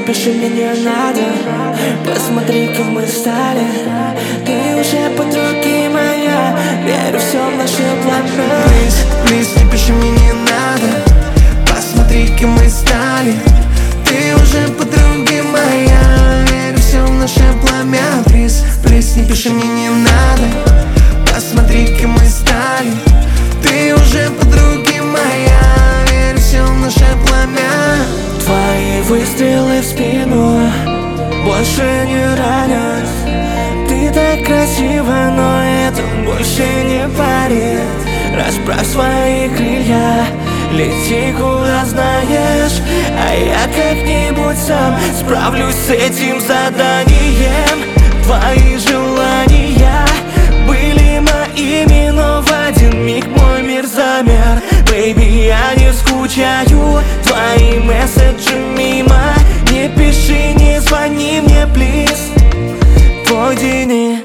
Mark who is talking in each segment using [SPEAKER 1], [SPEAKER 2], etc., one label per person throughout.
[SPEAKER 1] пиши, мне не надо. Посмотри, кем мы стали. Ты уже подруги моя, верю все в наши пламя.
[SPEAKER 2] Please, не пиши, мне не надо. Посмотри, кем мы стали. Ты уже подруги моя, верю все в наше пламя. Please, не пиши, мне не надо. Посмотри, кем мы стали. Ты уже подруги моя, верю все в наше пламя.
[SPEAKER 1] Твои выстрелы в спину больше не ранят. Ты так красива, но это больше не парит. Расправь свои крылья, лети куда знаешь, а я как-нибудь сам справлюсь с этим заданием. Твои желания были моими, но в один миг мой мир замер. Бэйби, я не скучаю, твои месседжи мимо. Не пиши, не звони мне, плиз, твой Дини.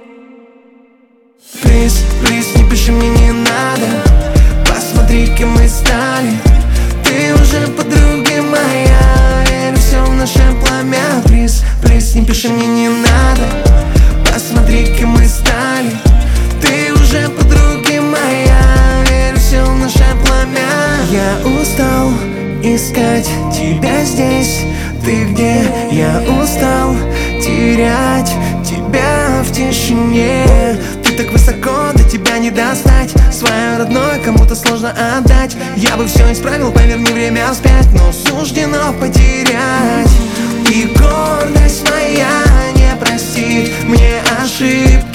[SPEAKER 2] Please, не пиши, мне не надо. Посмотри, кем мы стали. Ты уже подруги моя, верю все в наше пламя. Please, не пиши, мне не надо. Посмотри, кем мы стали. Ты уже подруги моя, верю все в наше пламя. Я устал искать тебя здесь. Ты где? Я устал терять тебя в тишине. Ты так высоко, до тебя не достать. Свое родное кому-то сложно отдать. Я бы все исправил, поверни время вспять, но суждено потерять. И гордость моя не простит мне ошибки.